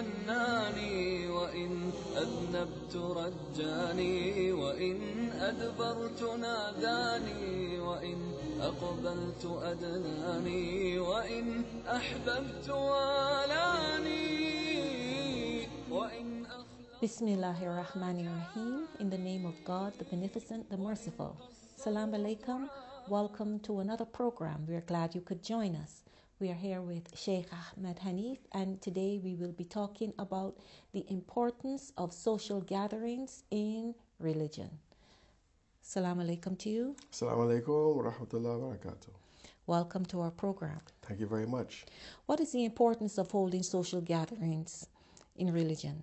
حناني وإن أذنبت رجاني وإن أدبرت ناداني وإن أقبلت أدناني وإن أحببت والاني وإن Bismillahir Rahmanir Rahim. In the name of God, the Beneficent, the Merciful. Salam Alaikum. Welcome to another program. We're glad you could join us. We are here with Sheikh Ahmed Hanif, and today we will be talking about the importance of social gatherings in religion. Salam Alaikum to you. Assalamu alaikum wa rahmatullahi wa barakatuh. Welcome to our program. Thank you very much. What is the importance of holding social gatherings in religion?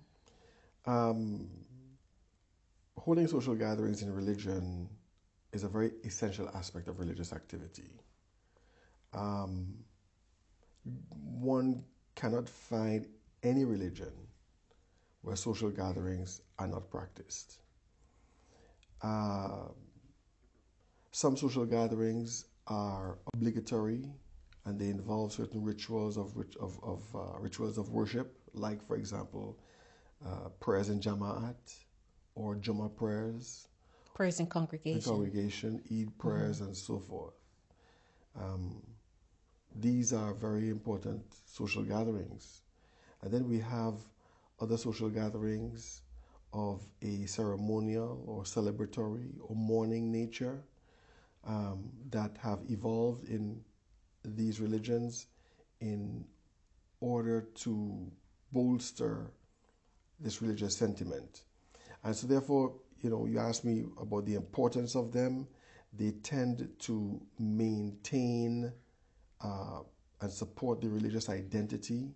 Holding social gatherings in religion is a very essential aspect of religious activity. One cannot find any religion where social gatherings are not practiced. Some social gatherings are obligatory and they involve certain rituals of worship, like, for example, prayers in Jama'at or Jummah prayers. Prayers in congregation. Eid prayers, and so forth. These are very important social gatherings. And then we have other social gatherings of a ceremonial or celebratory or mourning nature that have evolved in these religions in order to bolster this religious sentiment. And so therefore, you asked me about the importance of them. They tend to maintain and support the religious identity.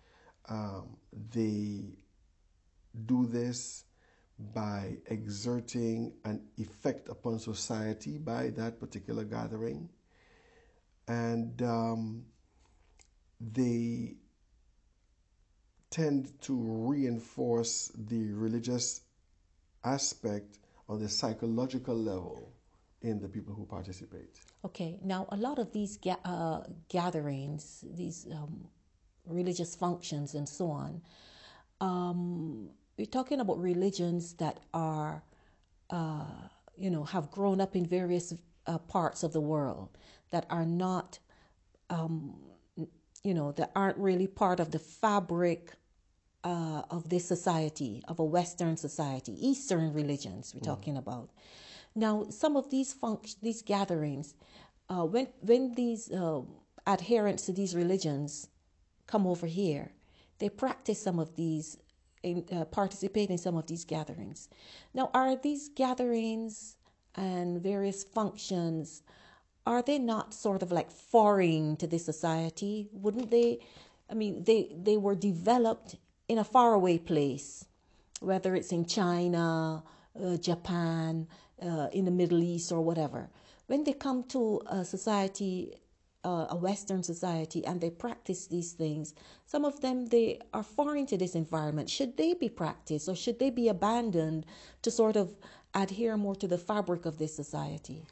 They do this by exerting an effect upon society by that particular gathering. And they tend to reinforce the religious aspect on the psychological level in the people who participate. Okay, now a lot of these gatherings, these religious functions and so on, we're talking about religions that are, have grown up in various parts of the world that are not, that aren't really part of the fabric of this society, of a Western society, Eastern religions we're talking about. Now, some of these gatherings, when these adherents to these religions come over here, they practice some of these, participate in some of these gatherings. Now, are these gatherings and various functions, are they not sort of like foreign to this society? Wouldn't they? I mean, they were developed in a faraway place, whether it's in China, Japan, in the Middle East or whatever. When they come to a society, a Western society, and they practice these things, some of them, they are foreign to this environment. Should they be practiced or should they be abandoned to sort of adhere more to the fabric of this society?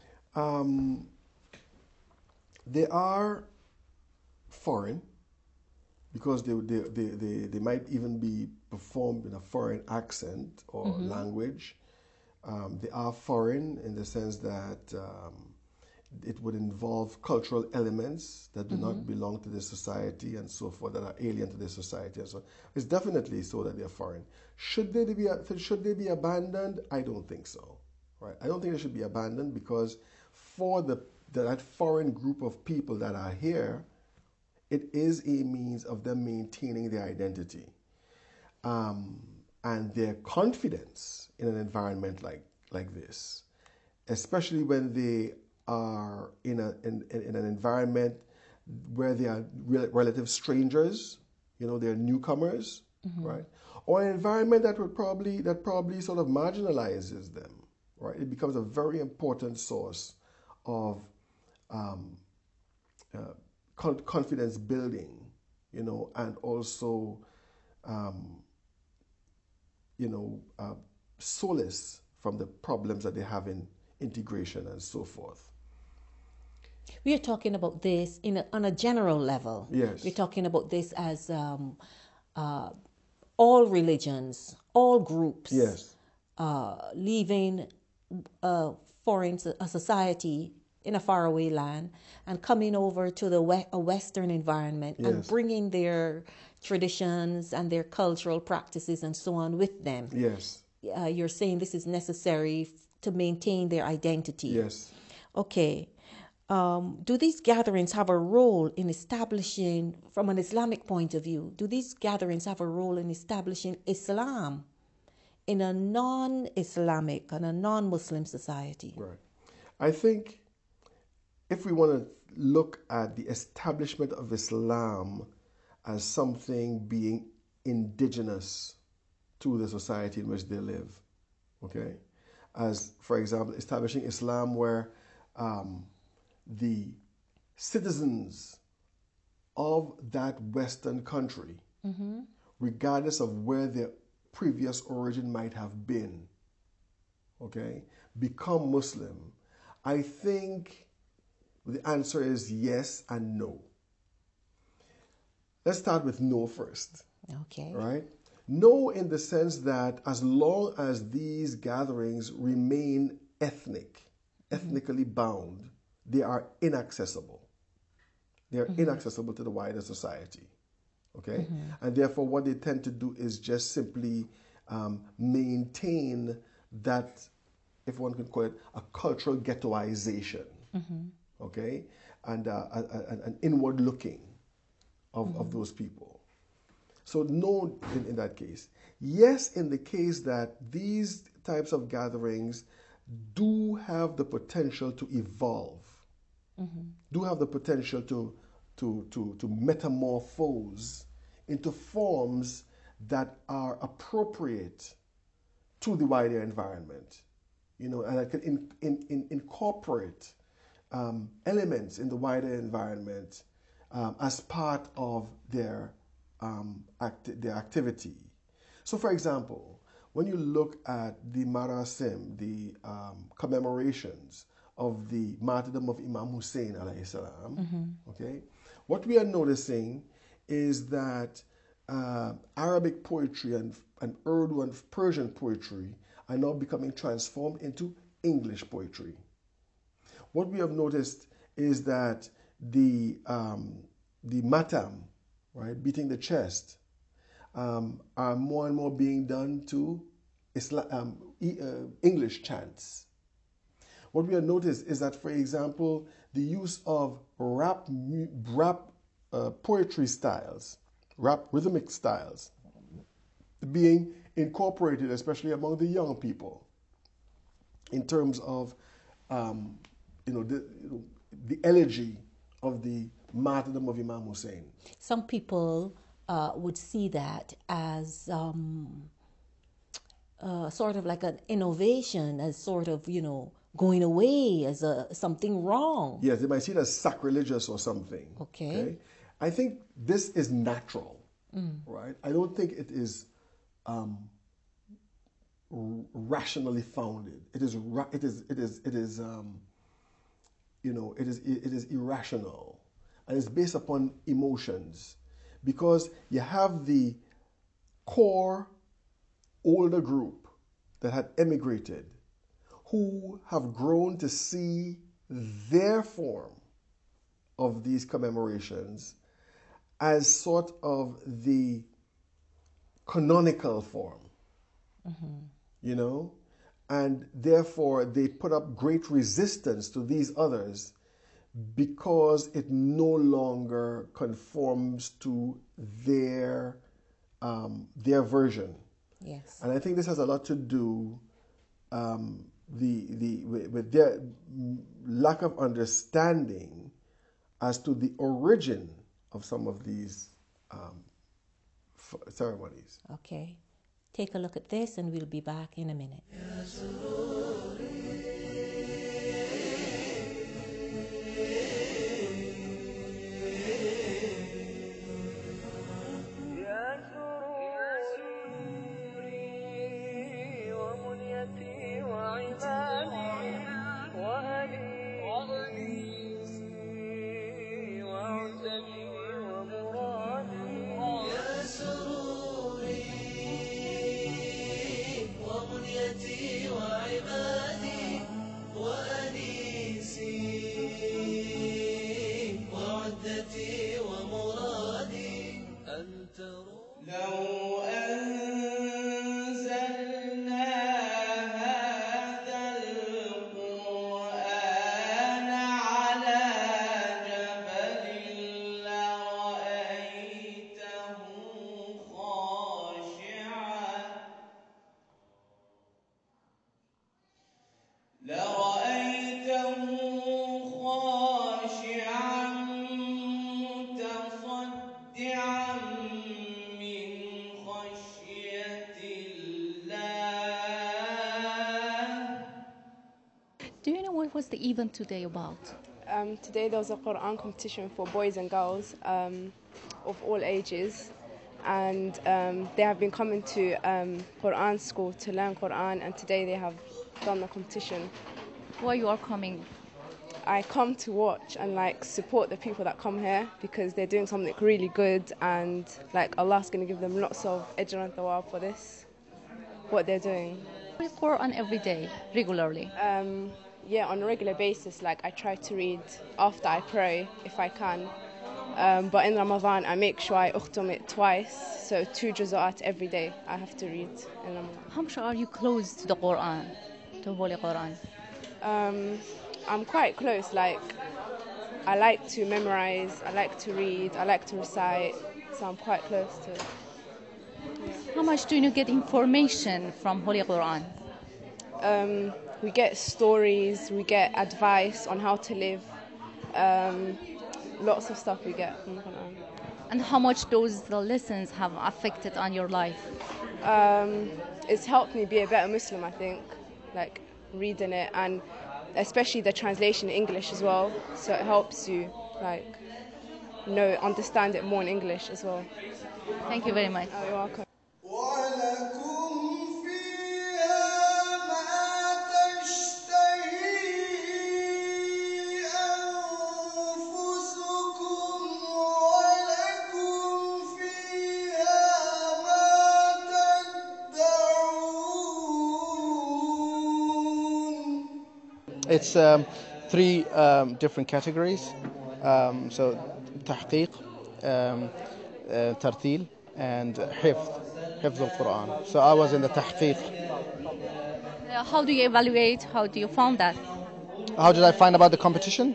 They are foreign because they might even be performed in a foreign accent or language. They are foreign in the sense that it would involve cultural elements that do not belong to the society and so forth, that are alien to the society. And so it's definitely so that they're foreign. Should they be abandoned? I don't think so. Right? I don't think they should be abandoned because for that foreign group of people that are here, it is a means of them maintaining their identity and their confidence in an environment like this, especially when they are in an environment where they are relative strangers, they're newcomers, right? Or an environment that probably sort of marginalizes them, right? It becomes a very important source of confidence building, and also, solace from the problems that they have in integration and so forth. We are talking about this on a general level. Yes. We're talking about this as all religions, all groups, Yes. leaving a a society in a faraway land and coming over to a Western environment and Yes. bringing their traditions and their cultural practices and so on with them. Yes. You're saying this is necessary to maintain their identity. Yes. Okay. Do these gatherings have a role in establishing, from an Islamic point of view, do these gatherings have a role in establishing Islam in a non-Islamic and a non-Muslim society? Right. I think if we want to look at the establishment of Islam as something being indigenous to the society in which they live, okay, as, for example, establishing Islam where the citizens of that Western country, regardless of where their previous origin might have been, okay, become Muslim, I think the answer is yes and no. Let's start with no first. Okay. Right? No, in the sense that as long as these gatherings remain ethnically bound, they are inaccessible. They are inaccessible to the wider society. Okay? And therefore, what they tend to do is just simply maintain that, if one can call it, a cultural ghettoization. Okay? And an inward looking of those people. So no in that case. Yes, in the case that these types of gatherings do have the potential to evolve, do have the potential to metamorphose into forms that are appropriate to the wider environment, you know, and that can incorporate elements in the wider environment as part of their activity. So, for example, when you look at the marasim, the commemorations of the martyrdom of Imam Hussein alayhi salam, okay, what we are noticing is that Arabic poetry and Urdu and Persian poetry are now becoming transformed into English poetry. What we have noticed is that the matam, right, beating the chest, are more and more being done to English chants. What we have noticed is that, for example, the use of rap poetry styles, rap rhythmic styles, being incorporated, especially among the young people, in terms of the elegy of the martyrdom of Imam Hussein. Some people would see that as sort of like an innovation, as sort of, going away, as something wrong. Yes, they might see it as sacrilegious or something. Okay. I think this is natural, right? I don't think it is rationally founded. It is irrational, and it's based upon emotions, because you have the core older group that had emigrated, who have grown to see their form of these commemorations as sort of the canonical form, and therefore they put up great resistance to these others because it no longer conforms to their version. Yes. And I think this has a lot to do with their lack of understanding as to the origin of some of these ceremonies. Okay. Take a look at this and we'll be back in a minute. لرأيته خاشعا متصدعا من خشية الله. Do you know what was the event today about? Today there was a Quran competition for boys and girls of all ages, and they have been coming to Quran school to learn Quran, and today they have done the competition. Why you are coming? I come to watch and support the people that come here because they're doing something really good, and Allah's going to give them lots of ajr and thawab for this, what they're doing. Read Quran every day, regularly. Yeah, on a regular basis, I try to read after I pray if I can. But in Ramadan, I make sure I ukhtum it twice, so 2 juz'at every day I have to read in Ramadan. How much are you close to the Quran, to Holy Quran? I'm quite close. I like to memorize, I like to read, I like to recite, so I'm quite close to it. Yeah. How much do you get information from Holy Quran? We get stories, we get advice on how to live, lots of stuff we get from the Quran. And how much the lessons have affected on your life? It's helped me be a better Muslim, I think, reading it, and especially the translation in English as well, so it helps you understand it more in English as well. Thank you very much. Oh, you're welcome. It's 3 different categories. So tahqiq, tartil, and hifz al-Quran. So I was in the tahqiq. How do you evaluate? How do you find that? How did I find about the competition?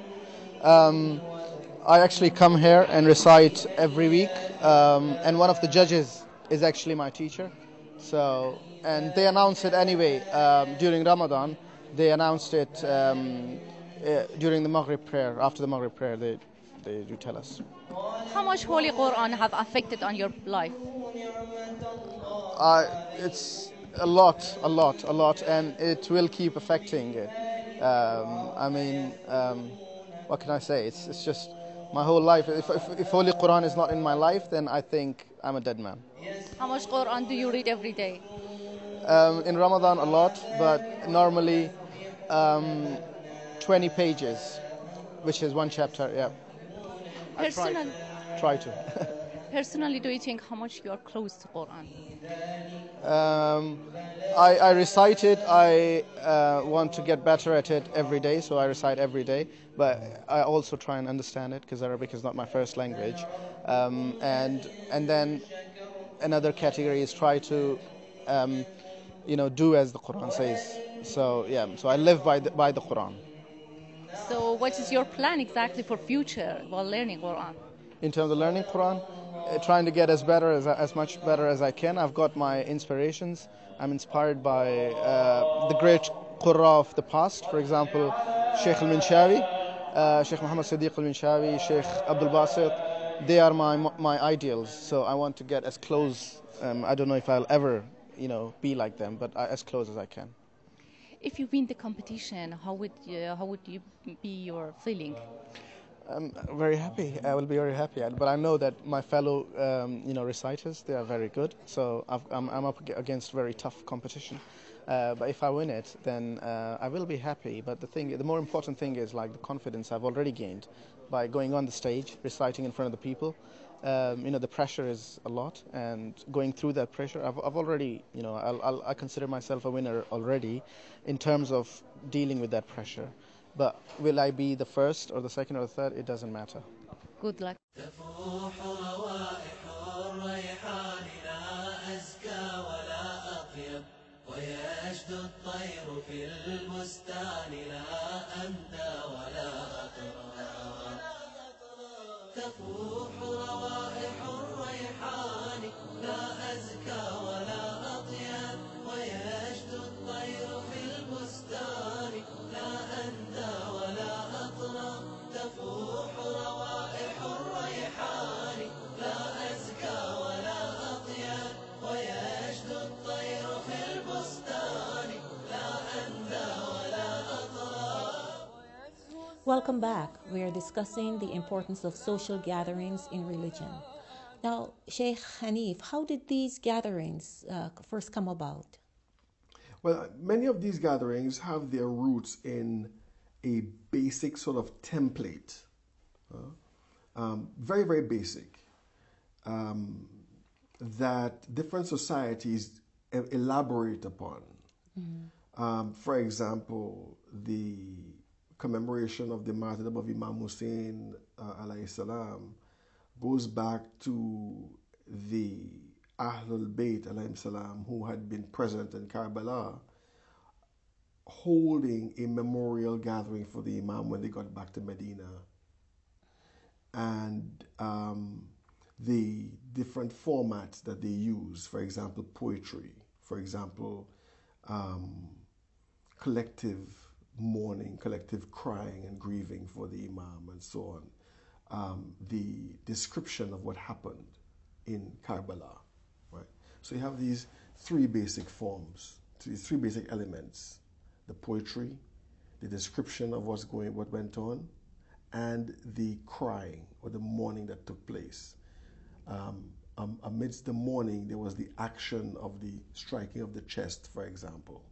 I actually come here and recite every week, and one of the judges is actually my teacher. And they announce it anyway during Ramadan. They announced it during the Maghrib prayer. After the Maghrib prayer, they do tell us. How much Holy Quran have affected on your life? It's a lot, and it will keep affecting it. What can I say? It's just my whole life. If Holy Quran is not in my life, then I think I'm a dead man. How much Quran do you read every day? In Ramadan a lot, but normally 20 pages, which is 1 chapter. Yeah. Try to. Personally, do you think how much you are close to Quran? I recite it. I want to get better at it every day, so I recite every day. But I also try and understand it because Arabic is not my first language. And then another category is try to do as the Quran says. So I live by the Quran. So what is your plan exactly for future while learning Quran? In terms of learning Quran, trying to get as much better as I can. I've got my inspirations. I'm inspired by the great Qurra of the past. For example, Sheikh al-Minshawi, Sheikh Muhammad Siddiq al-Minshawi, Sheikh Abdul Basit. They are my ideals. So I want to get as close. I don't know if I'll ever be like them, but as close as I can. If you win the competition, how would you be your feeling? I'm very happy. I will be very happy. But I know that my fellow, reciters, they are very good. So I'm up against very tough competition. But if I win it, then I will be happy. But the more important thing is the confidence I've already gained by going on the stage, reciting in front of the people. The pressure is a lot, and going through that pressure, I've already, I consider myself a winner already in terms of dealing with that pressure. But will I be the first or the second or the third? It doesn't matter. Good luck. ويجد الطير في البستان لا أندى ولا أطرى تفوح روائح الريحان لا أزكى ولا أطيب ويجد الطير في البستان Welcome back. We are discussing the importance of social gatherings in religion. Now, Sheikh Hanif, how did these gatherings first come about? Well, many of these gatherings have their roots in a basic sort of template, very, very basic, that different societies elaborate upon. For example, the commemoration of the martyrdom of Imam Hussein alayhi salam goes back to the Ahlul Bayt alayhi salam who had been present in Karbala holding a memorial gathering for the Imam when they got back to Medina. And the different formats that they use, for example, poetry, for example, collective mourning, collective crying and grieving for the Imam and so on. The description of what happened in Karbala, right? So you have these three basic forms, these three basic elements: the poetry, the description of what went on, and the crying or the mourning that took place. Amidst the mourning, there was the action of the striking of the chest, for example,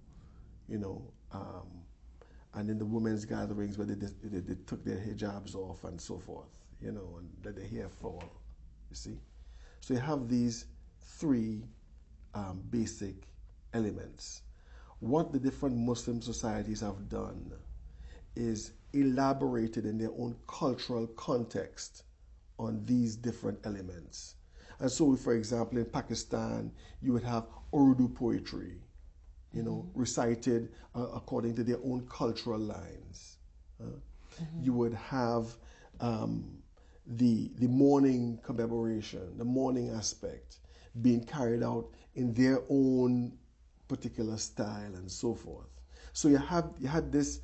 and in the women's gatherings where they took their hijabs off and so forth, and let their hair fall, you see. So you have these three basic elements. What the different Muslim societies have done is elaborated in their own cultural context on these different elements. And so, for example, in Pakistan, you would have Urdu poetry, recited according to their own cultural lines. You would have the mourning commemoration, the mourning aspect being carried out in their own particular style and so forth. So you had this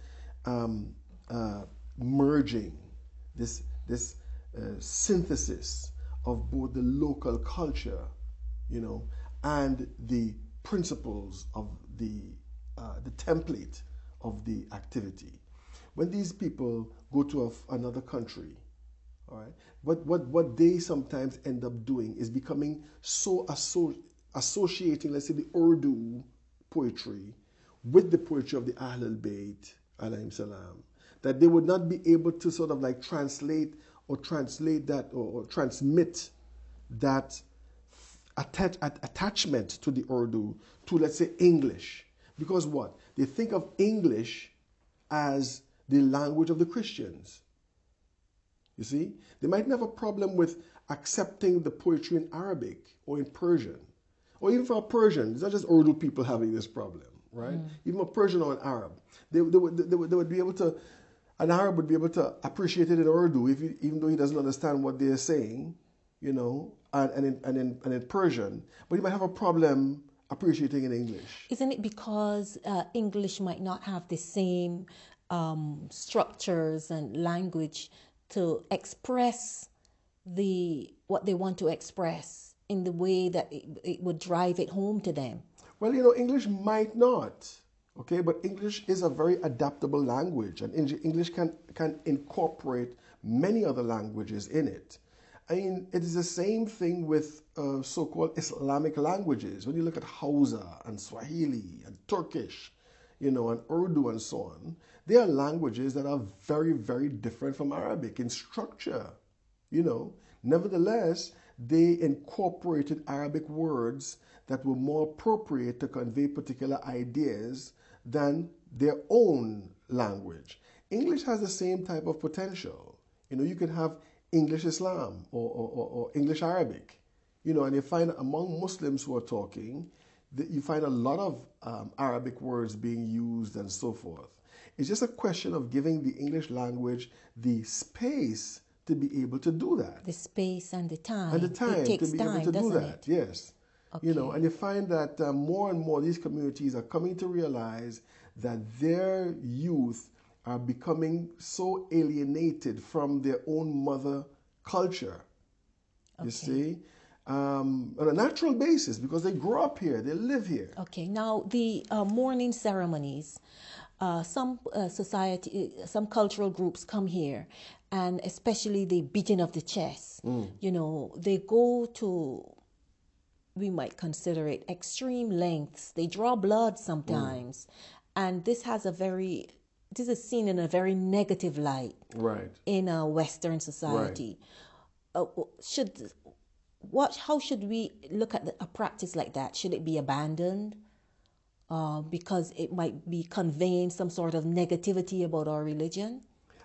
merging, this synthesis of both the local culture, and the principles of the template of the activity. When these people go to another country, all right, what they sometimes end up doing is becoming so associating, let's say, the Urdu poetry with the poetry of the Ahlul Bayt alayhim salam, that they would not be able to sort of like translate that or transmit that attachment to the Urdu to, let's say, English. Because what? They think of English as the language of the Christians. You see? They might have a problem with accepting the poetry in Arabic or in Persian. Or even for a Persian, it's not just Urdu people having this problem, right? Even a Persian or an Arab. They would be able to, an Arab would be able to appreciate it in Urdu even though he doesn't understand what they're saying, and in Persian. But he might have a problem appreciating in English. Isn't it because English might not have the same structures and language to express what they want to express in the way that it would drive it home to them? Well, English might not, okay, but English is a very adaptable language, and English can incorporate many other languages in it. I mean, it is the same thing with so-called Islamic languages. When you look at Hausa and Swahili and Turkish, and Urdu and so on, they are languages that are very, very different from Arabic in structure, Nevertheless, they incorporated Arabic words that were more appropriate to convey particular ideas than their own language. English has the same type of potential. You can have English Islam or English Arabic, and you find among Muslims who are talking, that you find a lot of Arabic words being used and so forth. It's just a question of giving the English language the space to be able to do that. The space and the time. And the time it takes to be time, able to do doesn't that. it? Yes. Okay. And you find that more and more these communities are coming to realize that their youth are becoming so alienated from their own mother culture. You see? on a natural basis because they grow up here, they live here. Okay, now the mourning ceremonies, some some cultural groups come here, and especially the beating of the chest. You know, they go to, we might consider it extreme lengths. They draw blood sometimes, and this is seen in a very negative light, Right. in a Western society. How should we look at a practice like that? Should it be abandoned because it might be conveying some sort of negativity about our religion?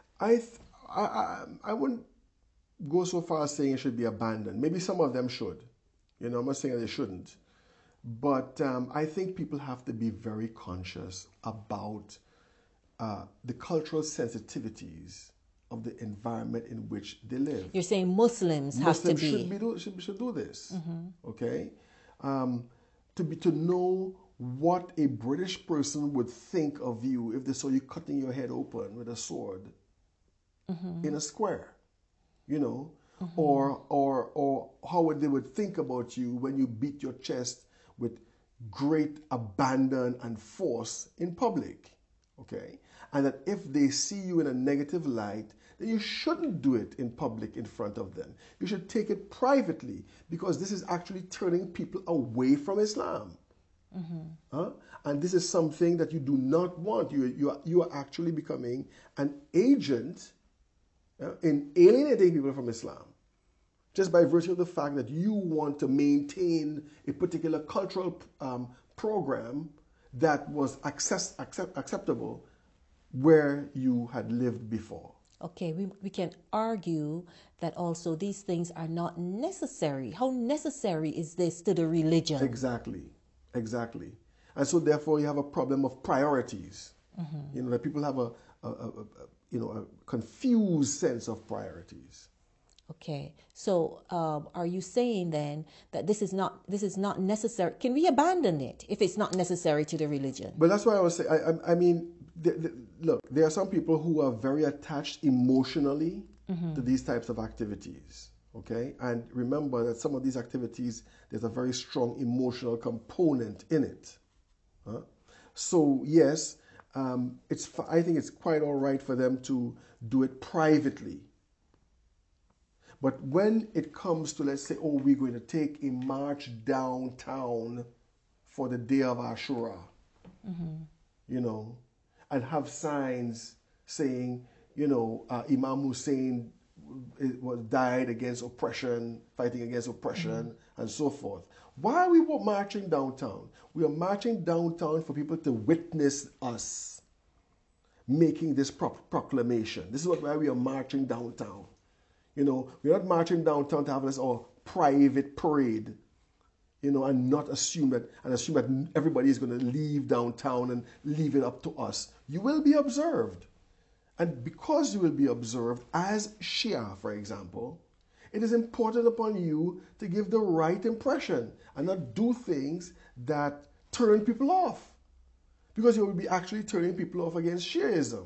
I wouldn't go so far as saying it should be abandoned. Maybe some of them should. You know, I'm not saying they shouldn't. But I think people have to be very conscious about the cultural sensitivities of the environment in which they live. You're saying Muslims have to be. should do this. Okay? To know what a British person would think of you if they saw you cutting your head open with a sword in a square, you know, or how they would think about you when you beat your chest with great abandon and force in public, okay? And that if they see you in a negative light, then you shouldn't do it in public in front of them. You should take it privately, because this is actually turning people away from Islam. And this is something that you do not want. You are actually becoming an agent in alienating people from Islam, just by virtue of the fact that you want to maintain a particular cultural program that was acceptable where you had lived before. Okay, we can argue that also these things are not necessary. How necessary is this to the religion? Exactly. And so therefore you have a problem of priorities. You know, that people have a confused sense of priorities. Okay, so are you saying then that this is not necessary? Can we abandon it if it's not necessary to the religion? But that's why I was saying, I mean, look, there are some people who are very attached emotionally to these types of activities, okay? And remember that some of these activities, there's a very strong emotional component in it. So yes, I think it's quite all right for them to do it privately. But when it comes to, let's say, oh, we're going to take a march downtown for the day of Ashura, you know, and have signs saying, you know, Imam Hussein died against oppression, fighting against oppression, and so forth. Why are we marching downtown? We are marching downtown for people to witness us making this proclamation. This is why we are marching downtown. You know, we're not marching downtown to have this private parade, you know, and not assume that everybody is going to leave downtown and leave it up to us. You will be observed. And because you will be observed as Shia, for example, it is important upon you to give the right impression and not do things that turn people off. Because you will be actually turning people off against Shiaism.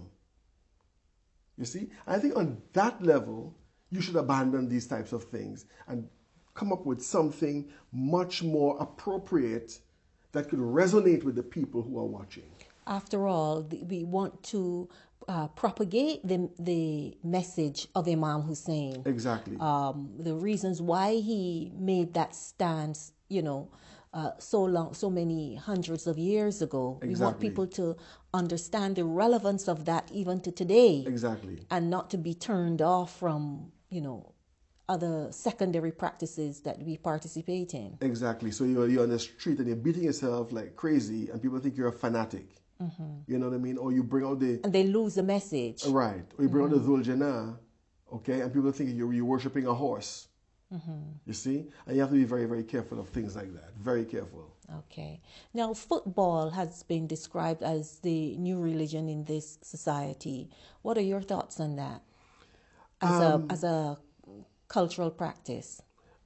You see? I think on that level, you should abandon these types of things and come up with something much more appropriate that could resonate with the people who are watching. After all, we want to propagate the message of Imam Hussein. Exactly. The reasons why he made that stance, you know, so many hundreds of years ago. Exactly. We want people to understand the relevance of that even to today. Exactly. And not to be turned off from, you know, other secondary practices that we participate in. Exactly. So you're on the street and you're beating yourself like crazy and people think you're a fanatic. You know what I mean? Or you bring out and they lose the message. Right. Or you bring out the Dhul Jannah, okay, and people think you're worshipping a horse. You see? And you have to be very, very careful of things like that. Very careful. Okay. Now, football has been described as the new religion in this society. What are your thoughts on that as a cultural practice?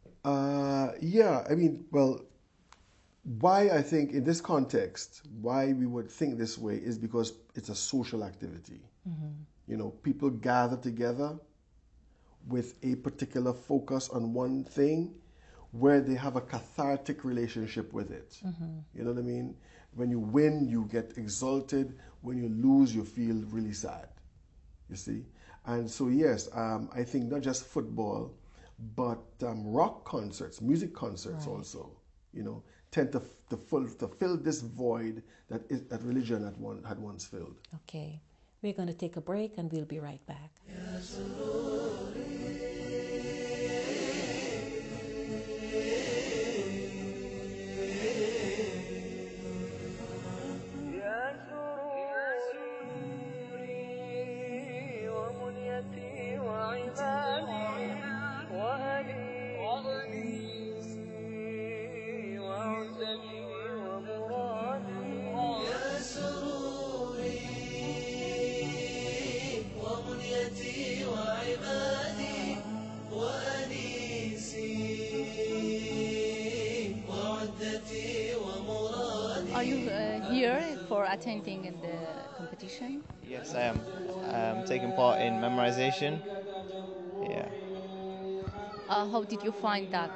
Yeah, I mean, well, why I think in this context, why we would think this way is because it's a social activity. You know, people gather together with a particular focus on one thing, where they have a cathartic relationship with it. You know what I mean? When you win, you get exalted. When you lose, you feel really sad. You see? And so, yes, I think not just football, but rock concerts, music concerts also, you know, tend to fill this void that religion had once filled. Okay. We're going to take a break and we'll be right back. Are you here for attending in the competition? Yes, I am. I'm taking part in memorization. Yeah. How did you find that?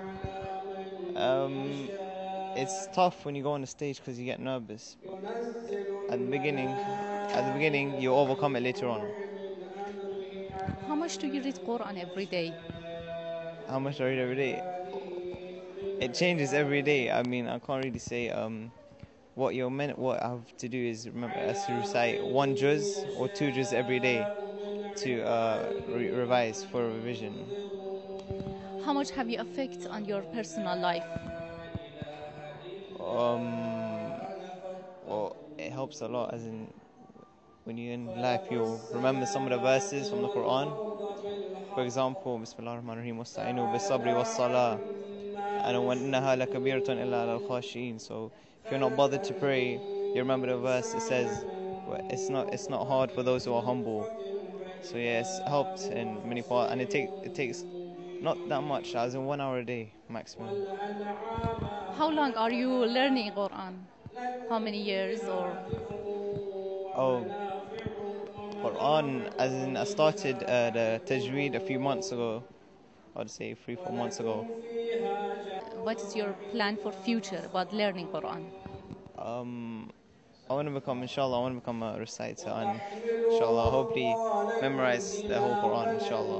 It's tough when you go on the stage because you get nervous. At the beginning, you overcome it later on. How much do you read Quran every day? How much I read every day? It changes every day. I mean, I can't really say. What I have to do is remember to recite 1 juz or 2 juz every day to revise for revision. How much have you affect on your personal life? Well, it helps a lot, as in when you're in life, you'll remember some of the verses from the Quran. For example, Bismillah ar-Rahman ar-Rahim, wasta'inu bis-sabri was-salah, and وَإِنَّهَا لَكَبِيرَةٌ إِلَّا عَلَى الْخَاشِعِينَ. So if you're not bothered to pray, you remember the verse. It says, "It's not hard for those who are humble." So yeah, it's helped in many parts, and it takes not that much, as in 1 hour a day maximum. How long are you learning Quran? How many years or? Oh, Quran, as in I started the tajweed a few months ago. I'd say 3-4 months ago. What is your plan for future about learning Quran? I want to become, inshallah, I want to become a reciter and inshallah, hopefully memorize the whole Quran, inshallah.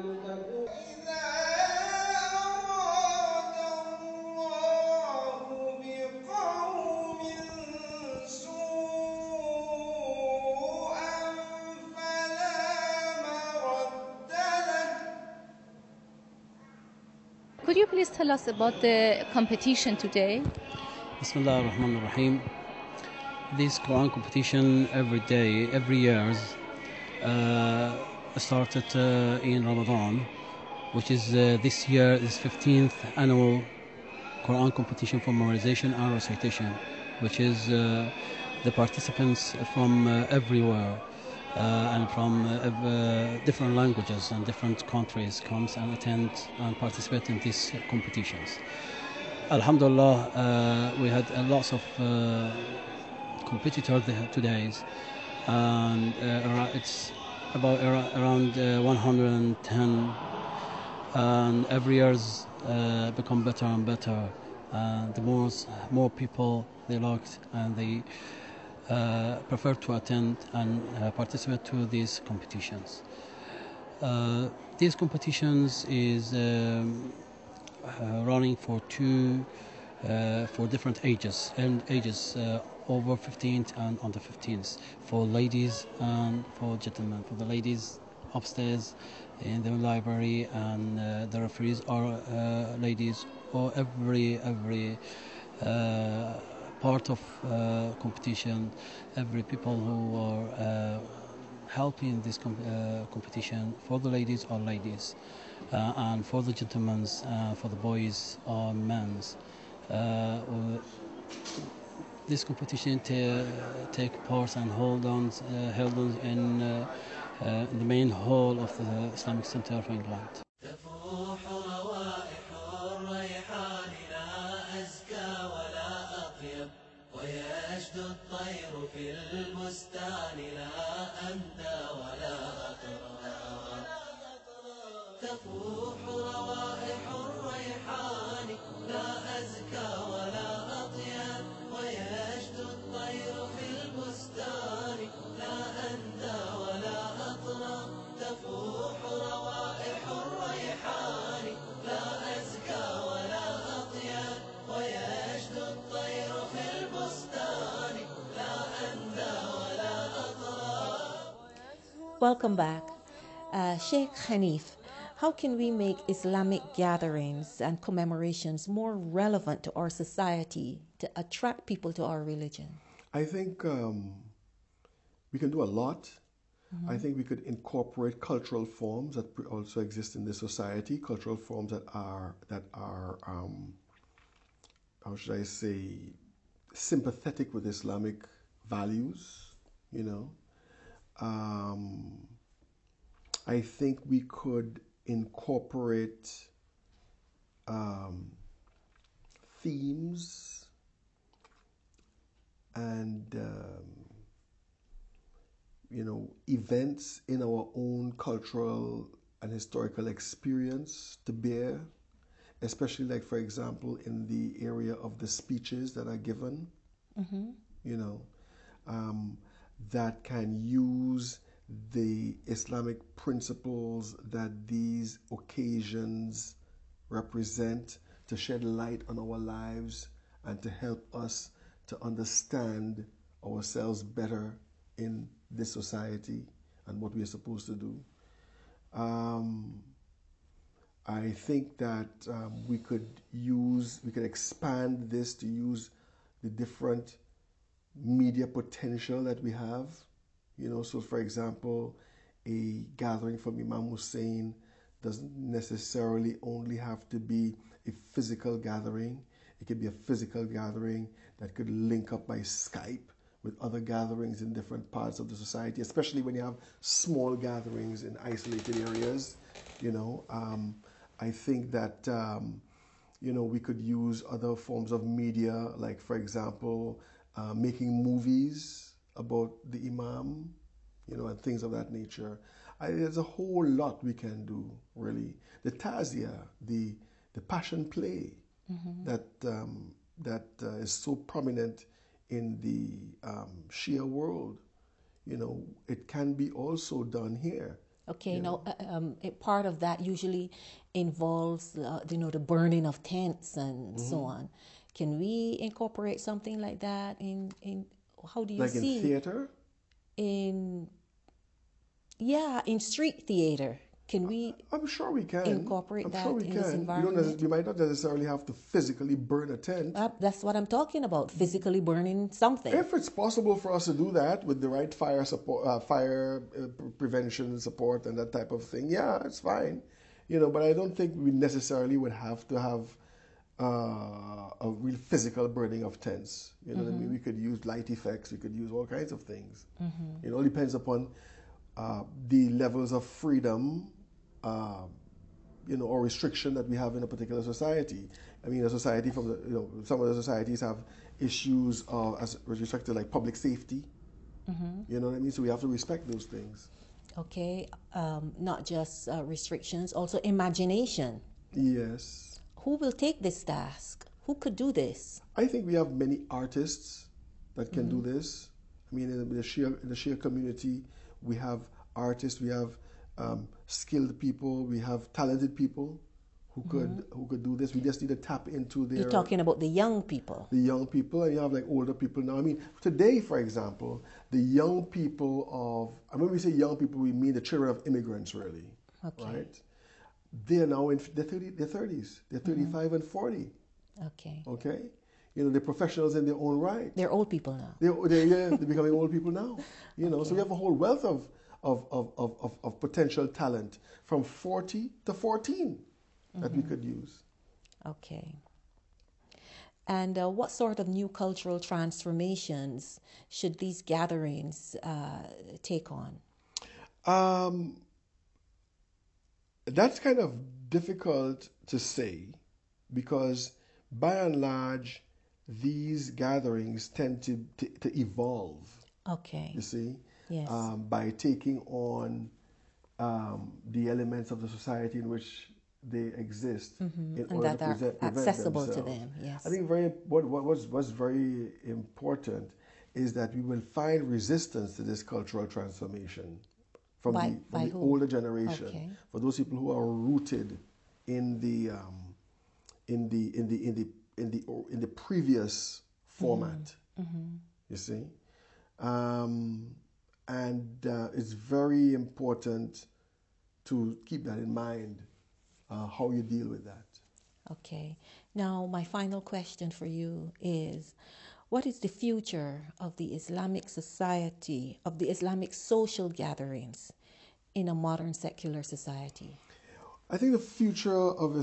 Could you please tell us about the competition today? Bismillah ar-Rahman ar-Rahim. This Quran competition every year started in Ramadan, which is this year is 15th annual Quran competition for memorization and recitation, which is the participants from everywhere and from different languages and different countries comes and attend and participate in these competitions. Alhamdulillah, we had lots of competitors today, and it's about around 110, and every year's become better and better. The more people they liked and they prefer to attend and participate to these competitions. These competitions is running for different ages over 15th and under 15th, for ladies and for gentlemen. For the ladies upstairs in the library, and the referees are ladies, or every part of competition, every people who are helping this competition, for the ladies are ladies, and for the gentlemen, for the boys are men's. This competition take part and held on in the main hall of the Islamic Center of England. تفوح روائح الريحان لا أزكى ولا أطيب ويشدو الطير في البستان لا أندى ولا أطرى تفوح روائح الريحان Welcome back. Sheikh Hanif, how can we make Islamic gatherings and commemorations more relevant to our society to attract people to our religion? I think we can do a lot. I think we could incorporate cultural forms that also exist in this society, cultural forms that are how should I say, sympathetic with Islamic values, you know. I think we could incorporate themes and you know, events in our own cultural and historical experience to bear, especially like, for example, in the area of the speeches that are given, you know, that can use the Islamic principles that these occasions represent to shed light on our lives and to help us to understand ourselves better in this society and what we are supposed to do. I think that we could expand this to use the different media potential that we have. You know, so for example, a gathering from Imam Hussein doesn't necessarily only have to be a physical gathering. It could be a physical gathering that could link up by Skype with other gatherings in different parts of the society, especially when you have small gatherings in isolated areas. You know, I think that, you know, we could use other forms of media, like, for example, making movies about the Imam, you know, and things of that nature. There's a whole lot we can do, really. The Tazia, the passion play that is so prominent in the Shia world, you know, it can be also done here. Okay, now part of that usually involves, you know, the burning of tents and so on. Can we incorporate something like that in how do you see? Like in theater? In street theater. Can we? I'm sure we can incorporate that sure we in can. this environment? We might not necessarily have to physically burn a tent. That's what I'm talking about. Physically burning something. If it's possible for us to do that with the right fire support, prevention support, and that type of thing, yeah, it's fine. You know, but I don't think we necessarily would have to have a real physical burning of tents. You know what I mean? We could use light effects. We could use all kinds of things. It all depends upon the levels of freedom, you know, or restriction that we have in a particular society. I mean, a society from the, you know, some of the societies have issues as with respect to like public safety. You know what I mean? So we have to respect those things. Okay, not just restrictions, also imagination. Yes. Who will take this task? Who could do this? I think we have many artists that can do this. I mean, in the Shia community, we have artists, we have skilled people, we have talented people who could do this. We just need to tap into their... You're talking about the young people. The young people, and you have like older people now. I mean, today, for example, the young people of... And when we say young people, we mean the children of immigrants, really. Okay. Right? They're now in their 30s. They're 35 and 40. Okay. Okay? You know, they're professionals in their own right. They're old people now. They're becoming old people now. You know, so we have a whole wealth of potential talent from 40 to 14 that we could use. Okay. And what sort of new cultural transformations should these gatherings take on? That's kind of difficult to say because by and large, these gatherings tend to evolve. Okay. You see? Yes. By taking on the elements of the society in which they exist in and order that to are accessible to them. Yes. I think what's very important is that we will find resistance to this cultural transformation from the older generation. Okay. For those people who are rooted in the previous format. You see, And it's very important to keep that in mind, how you deal with that. Okay. Now, my final question for you is, what is the future of the Islamic society, of the Islamic social gatherings in a modern secular society? I think the future of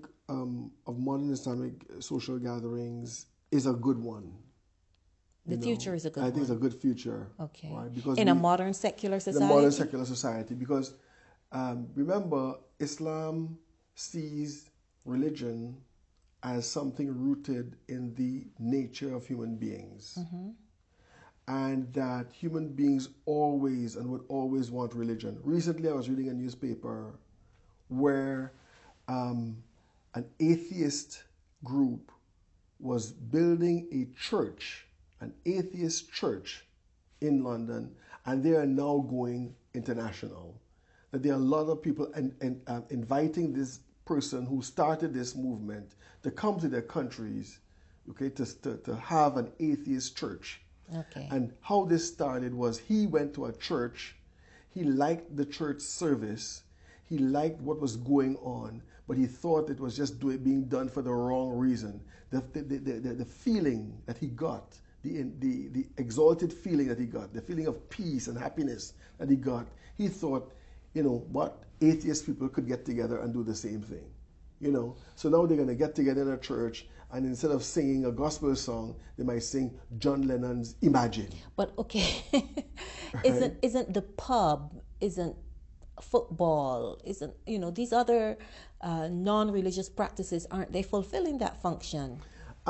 of modern Islamic social gatherings is a good one. The future is a good one. I think it's a good future. Okay. Right? Because in a modern secular society? In a modern secular society. Because remember, Islam sees religion as something rooted in the nature of human beings. Mm-hmm. And that human beings always and would always want religion. Recently, I was reading a newspaper where an atheist group was building a church, an atheist church in London, and they are now going international. That there are a lot of people inviting this person who started this movement to come to their countries, okay, to have an atheist church. Okay. And how this started was he went to a church, he liked the church service, he liked what was going on, but he thought it was just being done for the wrong reason. The feeling that he got, the exalted feeling that he got, the feeling of peace and happiness that he got, he thought, you know, what atheist people could get together and do the same thing. You know, so now they're going to get together in a church, and instead of singing a gospel song, they might sing John Lennon's Imagine. But okay, isn't the pub, isn't football, isn't, you know, these other non-religious practices, aren't they fulfilling that function?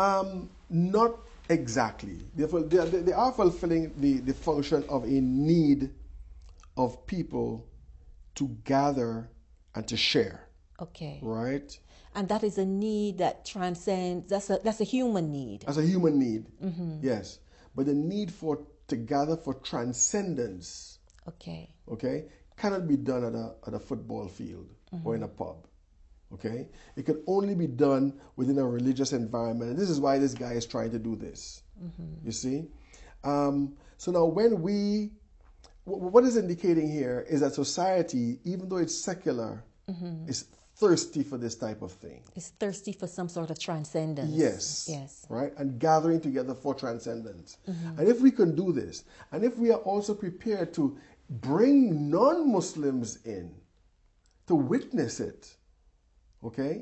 Not exactly. They are fulfilling the function of a need of people to gather and to share. Okay. Right? And that is a need that transcends, that's a human need. That's a human need, Mm-hmm. yes. But the need to gather for transcendence, okay, cannot be done at a football field or in a pub, okay? It can only be done within a religious environment. And this is why this guy is trying to do this, you see? So now what is indicating here is that society, even though it's secular, is thirsty for this type of thing. It's thirsty for some sort of transcendence. Yes. Right? And gathering together for transcendence. And if we can do this, and if we are also prepared to bring non-Muslims in to witness it, okay,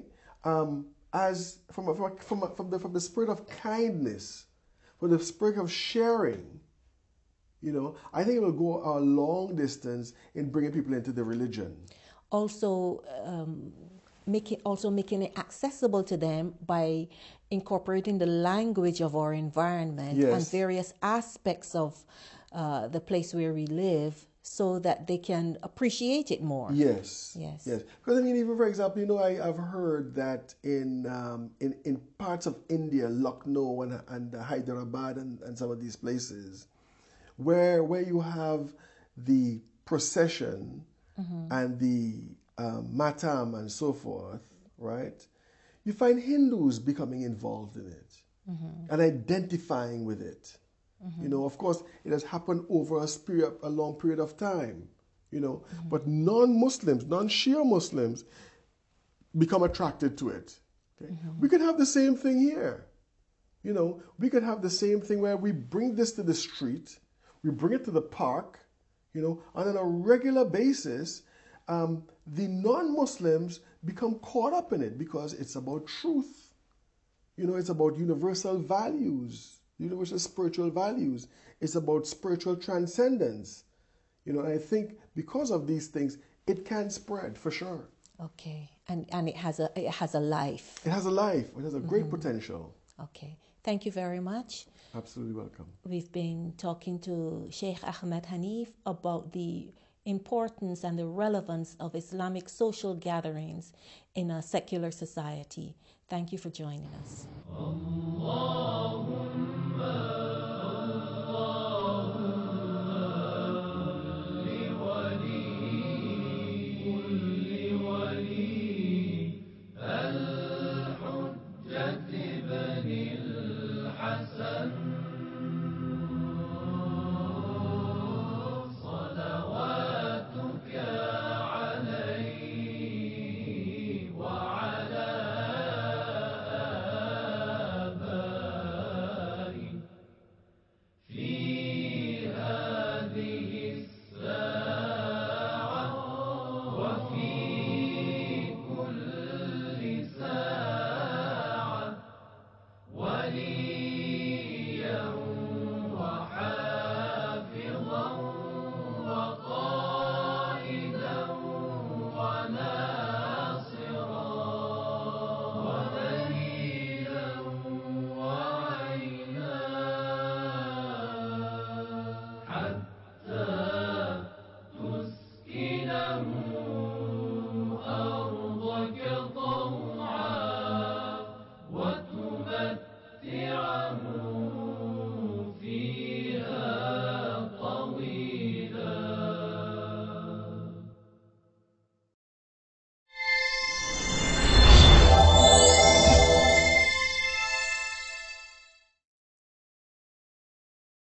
as from the spirit of kindness, from the spirit of sharing, you know, I think it will go a long distance in bringing people into the religion. Also, making it accessible to them by incorporating the language of our environment and various aspects of the place where we live, so that they can appreciate it more. Yes. Because I mean, even for example, you know, I've heard that in parts of India, Lucknow and Hyderabad and some of these places, where you have the procession and the matam and so forth, right? You find Hindus becoming involved in it and identifying with it. You know, of course, it has happened over a long period of time, you know, but non-Muslims, non-Shia Muslims become attracted to it. Okay? We could have the same thing here. You know, we could have the same thing where we bring this to the street, we bring it to the park, you know, and on a regular basis, the non-Muslims become caught up in it because it's about truth. You know, it's about universal values, universal spiritual values. It's about spiritual transcendence. You know, and I think because of these things, it can spread for sure. Okay, and it has a life. It has a life. It has a great potential. Okay, thank you very much. Absolutely welcome. We've been talking to Sheikh Ahmed Hanif about the importance and the relevance of Islamic social gatherings in a secular society. Thank you for joining us.